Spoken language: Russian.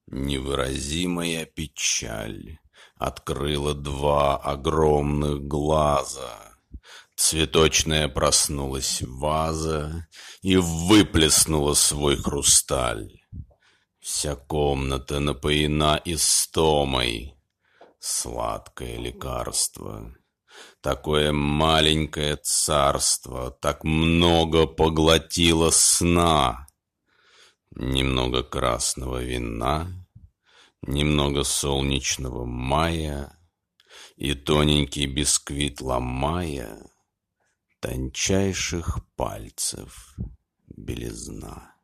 Невыразимая печаль открыла два огромных глаза. Цветочная проснулась ваза и выплеснула свой хрусталь. Вся комната напоена истомой. Сладкое лекарство. Такое маленькое царство так много поглотило сна. Немного красного вина, немного солнечного мая и тоненький бисквит ломая, тончайших пальцев белизна.